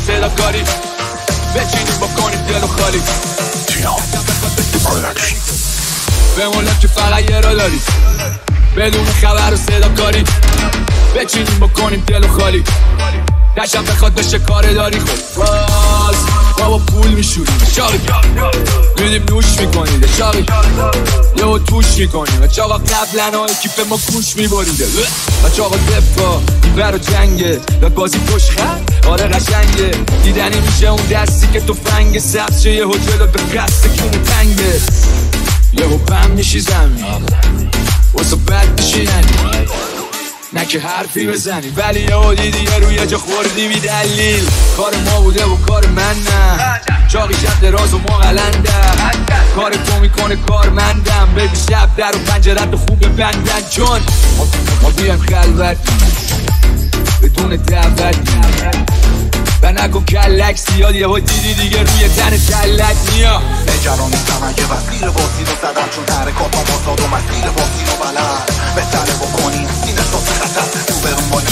صدا کاری بچینیم بکنیم دل و خالی بمونم که فقط یه را داری بدون خبر و صدا کاری بچینیم بکنیم دل و خالی نشم بخواد بشه کار داری خب باز ما با پول میشوریم شاقی میدیم نوش میکنید شاقی یهو توش میکنیم بچه آقا قبلن های کیف ما کوش میبریده بچه آقا دفا این برا جنگه داد بازی پشت خط آره قشنگه دیدنی میشه اون دستی که تو فنگ سبز شه یهو جلو به قصد کونه تنگه یهو بم میشی زمین واسه بد میشی نه که حرفی بزنی ولی یهو دیدی یه روی جا خوردی بی دلیل کار ما بوده و کار من نه چاقی شب دراز و ما قلنده کار تو میکنه کارمندم ببی شب در و پنجرت خوبه بندن چون ما بیان خلوت بدون دعوت و نکن کلک زیاد یهو دیدی دیگه روی تن تلک نیا نگران نیستم اگه وسیل بازی رو زدم چون حرکات هم بازاد و مسیر بازی رو بلد بهتره بکنی این احساس خطر رو برون با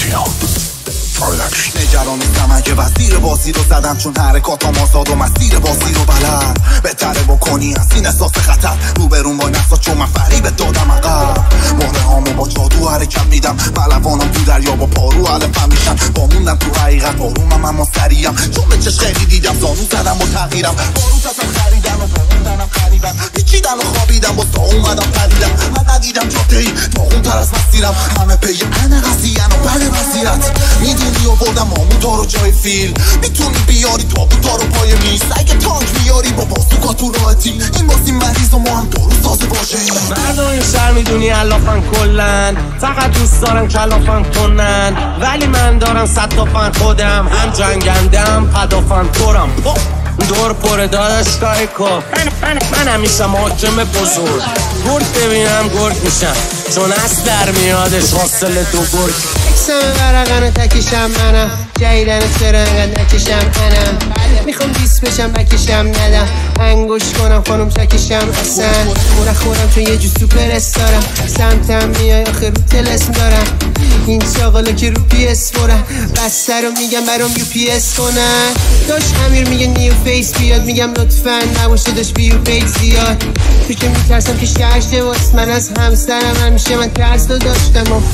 نگران نیستم اگه وسیل بازی رو زدم چون حرکات هم آزاد و مسیر بازی رو بلد بهتره بکنی از این احساس خطر رو برون با نفسا چون من فریبت دادم عقب مهره هامو با جادو حرکت میدم پلوانم تو دریا با پارو علفم میشن با موندم تو حقیقت بارومم اما سریم چون به چش خیلی دیدم زانو زدم و تغییرم باروت ازم خریدن و باروندنم خریدن پیچیدن و خوابیدم با سا اومدم پریدم من ندیدم جاده ای تا اون تر از مسیرم همه پی انه قضیه و بله وضعیت میدونی و بردم ماموتا رو جای فیل میتونی بیاری تابوتا رو پای میز اگه تانک میاری با بازوکا تو راحتی این بازی مریض و ما هم درو سازه باشیم مردم این شهر میدونی علافن کلن فقط دوست دارن کلافن کنن ولی من دارم 100 تا فن خودم هم جنگندم پدافن پرم دور پره داداش کاری کن من همیشه محاکم بزرگ گرد ببینم گرد میشم چون از در میادش حاصل دو گرد اکسم ورقانو تکشم منم جایدن سرنگت نکشم انم میخوام دیس بشم بکشم ندم انگوش کنم خانم چکشم اصلا خورم چون یه جو سوپر استارم سمتم میای آخر رو تلسم دارم این چاقالا که رو پی اس برم بسته رو میگم برام یو پی اس کنن داشت امیر میگه نیو فیس بیاد میگم لطفا نباشه داشت بیو پیج زیاد تو که میترسم که شهشته واس من از همسرم همیشه من ترس رو داشتم و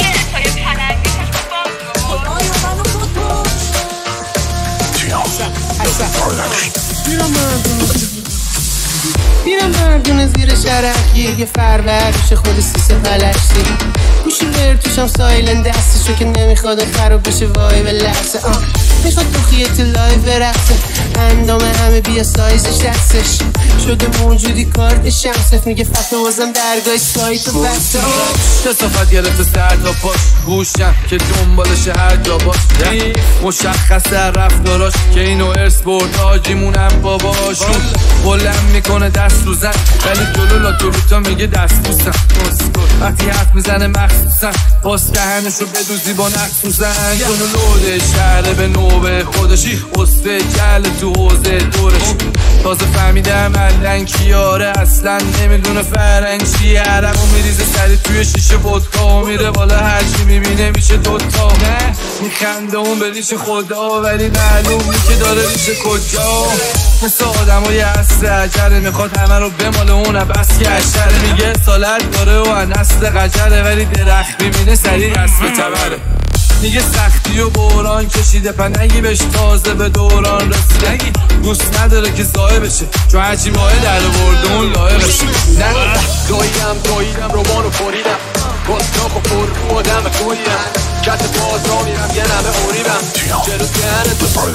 بیرم مردونه زیر شرقی یه فرور روش خود سیسه پلشتی گوشی بر توشم سایلن دستشو که نمیخواد خراب بشه وای به لحظه میخواد بخیه لایف برقصه اندام همه بیا سایزش دستش شده موجودی کارت شمسف میگه فتح بازم درگاه سایت و بسته کسافت گرفته سر تا پاش گوشم که دنبالش هر جا باش مشخصه رفتاراش که اینو ارث برد آجیمونم باباشون بلند میکنه دست رو زن ولی جلو لاتوریتا میگه دست بوسم وقتی حرف میزنه مخصوصم باز دهنشو بدوزی با نخصوصن کنو لوده شهره به نوبه خودشی قصه جل تو حوزه دورش تازه فهمیدم ملن کیاره اصلا نمیدونه فرنگ چیه عرقو میریزه سری توی شیشه ودکا میره بالا هرچی میبینه میشه دوتا نه میخنده اون به ریش خدا ولی معلوم نی که داره ریش کجا مثل آدم های اصل عجله میخواد همه رو بماله اون بس که عشره میگه سالت داره و نسل قجره ولی درخت میبینه سریع اسب تبره میگه سختی و بوران کشیده پنگی بهش تازه به دوران رسیده دوست نداره که زایه بشه چون هرچی ماه در برده اون لایه بشه نه داییدم روبانو پریدم باستاخ و پر رو آدم کنیم کت باز را میرم یه نمه اوریبم جلو دهنه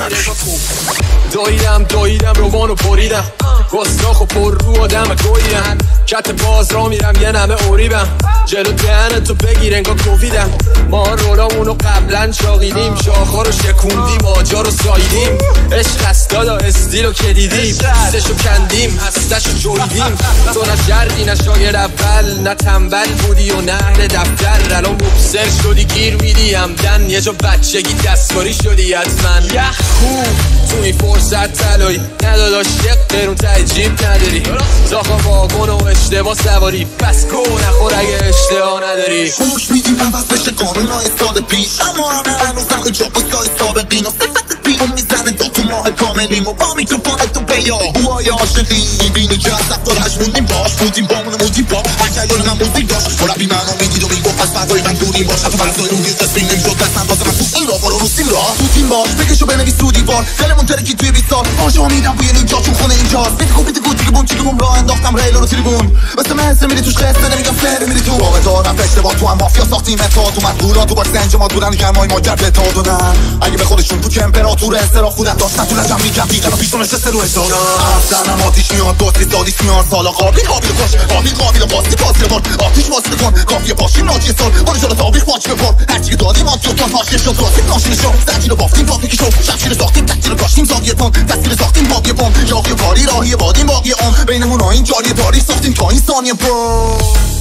تو داییدم روبانو پریدم باستاخ و پر رو آدم کنیم کت باز را میرم یه نمه اوریبم جلو دهنه تو بگیر انگاه کوفیدم ما رولامونو قبلا چاقیدیم شاخا رو شکوندیم آجا رو سایدیم عشق است دادا استیلو که دیدیم سشو کندیم هستشو جویدیم تو نه جردی نه شاگرد اول نه تنبل بودی و نهر دفتر الان مبصر شدی گیر میدی همدن یه جا بچگی دستکاری شدی حتما یخ خوب تو این فرصت تلایی نداداش یک قرون ته جیب نداری زاخا واگن و اشتباه سواری پس کو نخور اگه اشتباه نداری خوش میدیم عوض بشه قانون های سال پیش اما همه هنوزم که جا بسای سابقین و صفت بیرون میزنه کاملیم و با میکروفون تو بیا بوهای عاشقی میبینی که از رفتارش موندیم باش بودیم بامون موندیم با اکیان من موزیک داشت مربی منو میدید و میگفت از فردای من دوریم باش حتی فرزای روی قسمی نمیشد دستم واسه من تو این را برو روسیم را تو تیم باش بکشو بنویس تو دیوار دلمون ترکی توی 20 سال آرشو میدم بوی نینجا چون خونه اینجاست بیتگو چیگمون راه انداختم ریلو رو تریبون مثل مهسته میری توش قصه نمیگم فهره میری تو باقه دارم اشتباه تو هم مافیا ساختیم اتحاد اومد بورا تو باش سنج ما بودن گرمای ما گرد اتحاد دادن اگه به خودشون تو امپراتور استراف بودن داشتن تو لجم میگم دیگه رو پیشون نشسته رو حساب افتنم آتیش میاد بازی سادیس میاد سالا قابل کش قابل بازی برد آتیش واسه کن کافیه باشیم ناجی سال باری جلو تابیخ باچ بپر هرچی که دادیم آتیو تان پاشه شد راسیم ناشین شد زنجی رو بافتیم پاپیکی شد شمشیر ساختیم تکتیر رو کاشتیم زاویه تون دستگیر ساختیم باقی بم یاقی کاری راهی بادیم باقی بینمون این جاری داری ساختیم تا این ثانیه برو